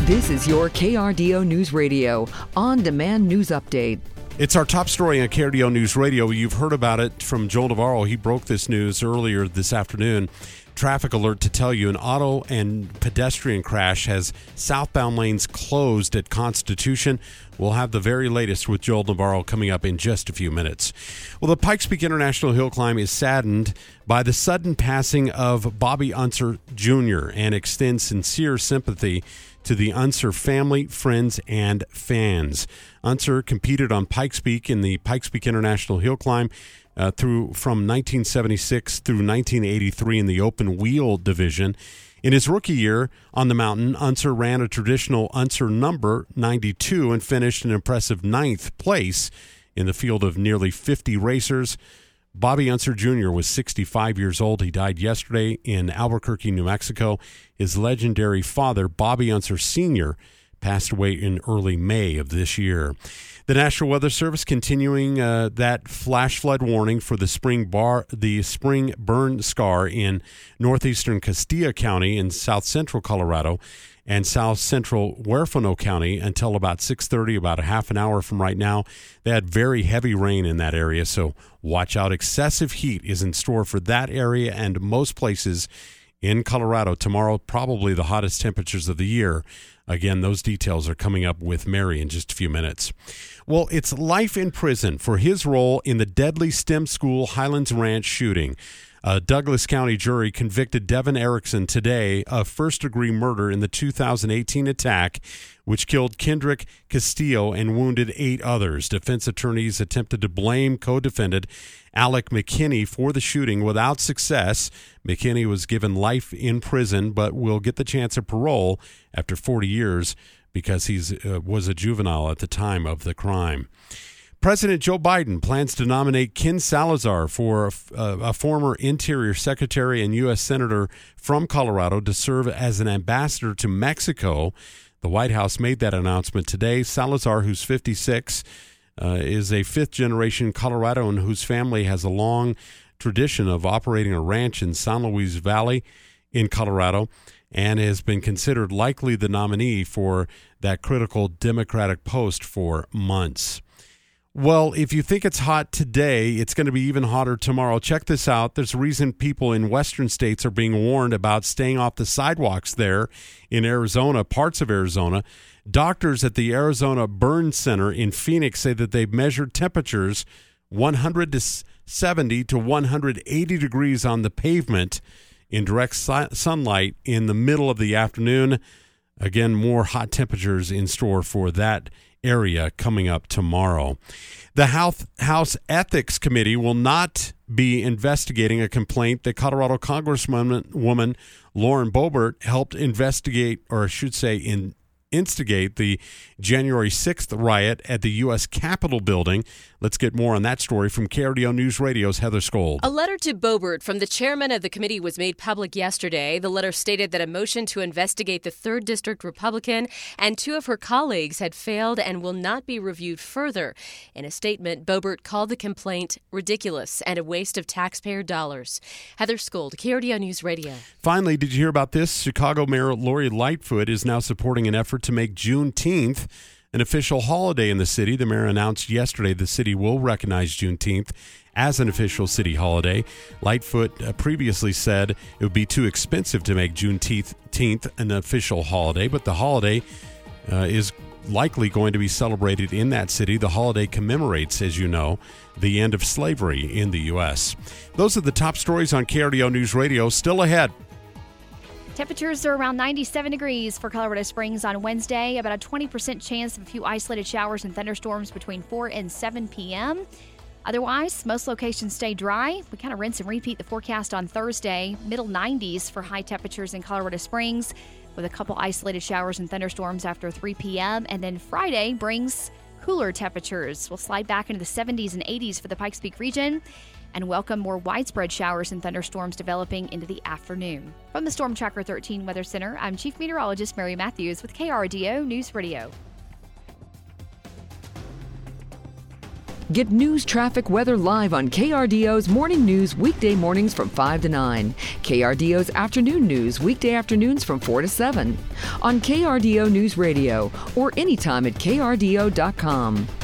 This is your KRDO News Radio on-demand news update. It's our top story on KRDO News Radio. You've heard about it from Joel Navarro. He broke this news earlier this afternoon. Traffic alert to tell you an auto and pedestrian crash has southbound lanes closed at Constitution. We'll have the very latest with Joel Navarro coming up in just a few minutes. Well, the Pikes Peak International Hill Climb is saddened by the sudden passing of Bobby Unser Jr. and extends sincere sympathy to the Unser family, friends, and fans. Unser competed on Pikes Peak in the Pikes Peak International Hill Climb from 1976 through 1983 in the open wheel division. In his rookie year on the mountain, Unser ran a traditional Unser number 92 and finished an impressive 9th place in the field of nearly 50 racers. Bobby Unser Jr. was 65 years old. He died yesterday in Albuquerque, New Mexico. His legendary father, Bobby Unser Sr., passed away in early May of this year. The National Weather Service continuing that flash flood warning for the spring burn scar in northeastern Castilla County in south central Colorado and south central Huerfano County until about 6:30, about a half an hour from right now. They had very heavy rain in that area, so watch out. Excessive heat is in store for that area and most places in Colorado tomorrow, probably the hottest temperatures of the year. Again, those details are coming up with Mary in just a few minutes. Well, it's life in prison for his role in the deadly STEM school Highlands Ranch shooting. A Douglas County jury convicted Devin Erickson today of first-degree murder in the 2018 attack, which killed Kendrick Castillo and wounded 8 others. Defense attorneys attempted to blame co-defendant Alec McKinney for the shooting without success. McKinney was given life in prison, but will get the chance of parole after 40 years because he was a juvenile at the time of the crime. President Joe Biden plans to nominate Ken Salazar, for a former Interior Secretary and U.S. Senator from Colorado, to serve as an ambassador to Mexico. The White House made that announcement today. Salazar, who's 56, is a fifth-generation Coloradoan whose family has a long tradition of operating a ranch in San Luis Valley in Colorado and has been considered likely the nominee for that critical Democratic post for months. Well, if you think it's hot today, it's going to be even hotter tomorrow. Check this out. There's a reason people in western states are being warned about staying off the sidewalks there in Arizona, parts of Arizona. Doctors at the Arizona Burn Center in Phoenix say that they've measured temperatures 170 to 180 degrees on the pavement in direct sunlight in the middle of the afternoon. Again, more hot temperatures in store for that area coming up tomorrow. The House Ethics Committee will not be investigating a complaint that Colorado Congresswoman Lauren Boebert helped investigate, or I should say instigate, the January 6th riot at the U.S. Capitol building. Let's get more on that story from KRDO News Radio's Heather Skold. A letter to Boebert from the chairman of the committee was made public yesterday. The letter stated that a motion to investigate the 3rd District Republican and 2 of her colleagues had failed and will not be reviewed further. In a statement, Boebert called the complaint ridiculous and a waste of taxpayer dollars. Heather Skold, KRDO News Radio. Finally, did you hear about this? Chicago Mayor Lori Lightfoot is now supporting an effort to make Juneteenth an official holiday in the city. The mayor announced yesterday the city will recognize Juneteenth as an official city holiday. Lightfoot previously said it would be too expensive to make Juneteenth an official holiday, but the holiday is likely going to be celebrated in that city. The holiday commemorates, as you know, the end of slavery in the U.S. Those are the top stories on KRDO News Radio. Still ahead. Temperatures are around 97 degrees for Colorado Springs on Wednesday. About a 20% chance of a few isolated showers and thunderstorms between 4 and 7 p.m. Otherwise, most locations stay dry. We kind of rinse and repeat the forecast on Thursday. Middle 90s for high temperatures in Colorado Springs with a couple isolated showers and thunderstorms after 3 p.m. And then Friday brings cooler temperatures. We'll slide back into the 70s and 80s for the Pikes Peak region and welcome more widespread showers and thunderstorms developing into the afternoon. From the Storm Tracker 13 Weather Center, I'm Chief Meteorologist Mary Matthews with KRDO News Radio. Get news, traffic, weather live on KRDO's Morning News weekday mornings from 5 to 9. KRDO's Afternoon News weekday afternoons from 4 to 7. On KRDO News Radio or anytime at KRDO.com.